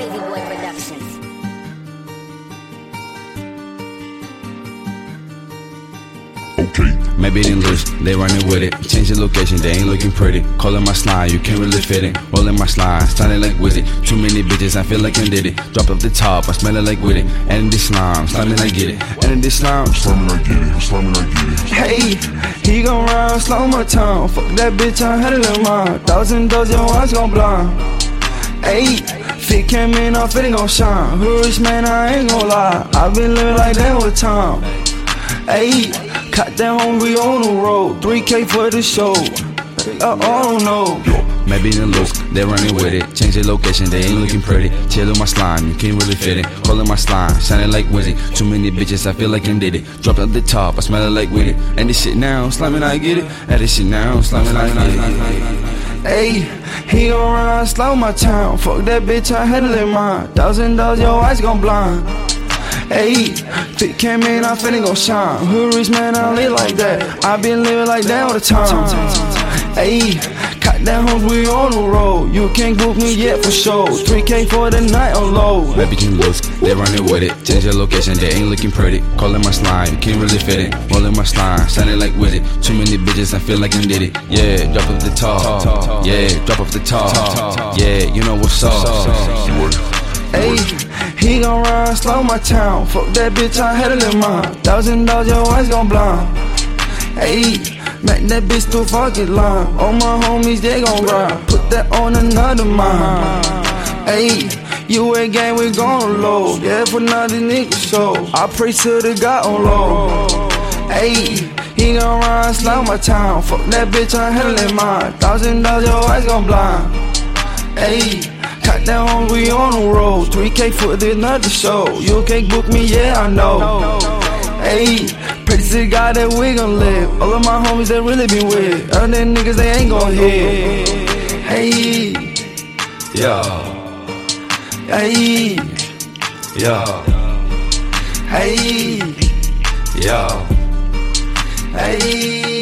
Crazy Boy Productions. Okay. Maybe they loose, they running with it. Change the location, they ain't looking pretty. Calling my slime, you can't really fit it. Rolling my slime, sounding like Wizzy. Too many bitches, I feel like I did it. Drop off the top, I smell it like with it. And in this slime, slamming I get it. And in this slime, slamming I get it, slamming I get it. Hey, he gon' ride slow my town. Fuck that bitch, I had a little mine. $1,000, your eyes gon' blind. Hey, fit came in, off it gon' shine. Who rich man, I ain't gon' lie. I been living like that all the time. Hey, cut that home, we on the road. 3K for the show. Oh no. Maybe they loose, they running with it. Change the location, they ain't looking pretty. Chill with my slime, you can't really fit it. Calling my slime, sounding like Wizzy. Too many bitches, I feel like I did it. Dropped at the top, I smell it like with it. And this shit now, slamming I get it. And this shit now, slamming I get it. Hey, he gon' ride slow my town. Fuck that bitch, I had to live mine. $1,000, your eyes gon' blind. Hey, fit came in, I finna gon' shine. Who rich man, I live like that. I been living like that all the time. Hey, cut that hoes, we on the road. You can't book me yet for sure. 3K for the night on low. Maybe can loose, they running with it. Change the location, they ain't looking pretty. Calling my slime, you can't really fit it. Rolling my slime, sounding like with it. Too many bitches, I feel like I did it. Yeah, drop off the top. Yeah, drop off the top. Yeah, you know what's up. Hey, he gon' ride slow my town. Fuck that bitch, I had a little mine. $1,000, your eyes gon' blind. Hey, make that bitch through fucking line. All my homies, they gon' ride. Put that on another mind. Hey, you ain't gang, we gon' load. Yeah, for another nigga show. I pray to the God on low. Hey, he gon' ride slow my town. Fuck that bitch, I had a little mine. $1,000, your eyes gon' blind. Hey, cut that home, we on the road. 3K for the another show. You can't book me, yeah, I know. Hey, pray to the God that we gon' live. All of my homies that really been with. Other than niggas, they ain't gon' hit. Hey, Yeah, hey, yeah, hey, yeah. hey.